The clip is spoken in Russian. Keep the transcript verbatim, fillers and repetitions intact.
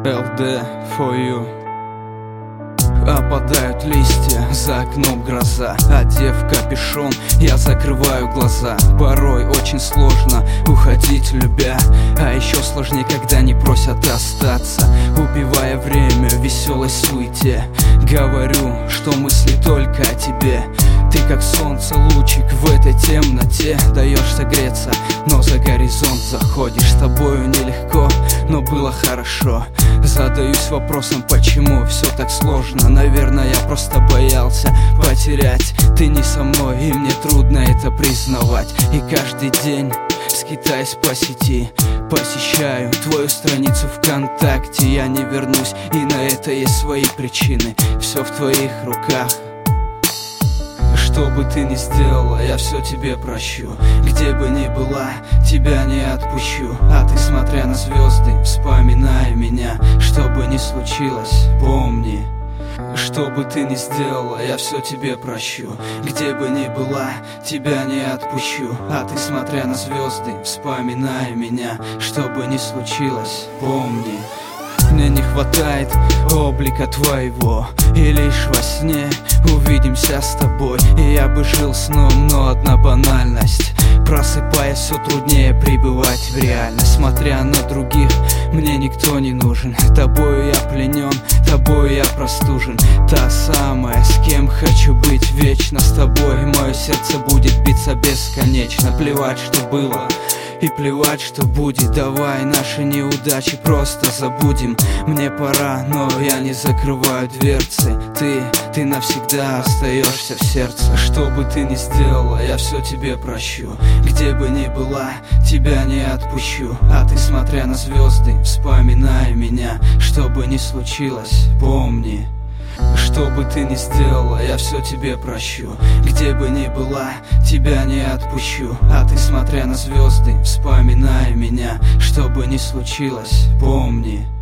эл дэ for you. Опадают листья, за окном гроза. Одев капюшон, я закрываю глаза. Порой очень сложно уходить, любя. А еще сложнее, когда не просят остаться, убивая время в веселой суете. Говорю, что мысли только о тебе. Ты как солнце, лучик в этой темноте. Даешь согреться, но за горизонт заходишь. С тобою нелегко, но было хорошо. Задаюсь вопросом, почему все так сложно. Наверное, я просто боялся потерять. Ты не со мной, и мне трудно это признавать. И каждый день, скитаясь по сети, посещаю твою страницу ВКонтакте. Я не вернусь, и на это есть свои причины. Все в твоих руках. Что бы ты ни сделала, я все тебе прощу. Где бы ни была, тебя не отпущу. А ты, смотря на звезды, вспоминай меня. Что бы ни случилось, помни. Что бы ты ни сделала, я все тебе прощу. Где бы ни была, тебя не отпущу. А ты, смотря на звезды, вспоминай меня. Что бы ни случилось, помни. Мне не хватает облика твоего, и лишь во сне увидимся с тобой. И я бы жил сном, но одна банальность. Просыпаясь, все труднее пребывать в реальность. Смотря на других, мне никто не нужен. Тобою я пленен, тобою я простужен. Та самая, с кем хочу быть вечно. С тобой мое сердце будет биться бесконечно. Плевать, что было, и плевать, что будет. Давай наши неудачи просто забудем. Мне пора, но я не закрываю дверцы. Ты, ты навсегда остаешься в сердце. Что бы ты ни сделала, я все тебе прощу. Где бы ни была, тебя не отпущу. А ты, смотря на звезды, вспоминай меня. Что бы ни случилось, помни. Что бы ты ни сделала, я все тебе прощу. Где бы ни была, тебя не отпущу. А ты, смотря на звезды, вспоминай меня. Что бы ни случилось, помни.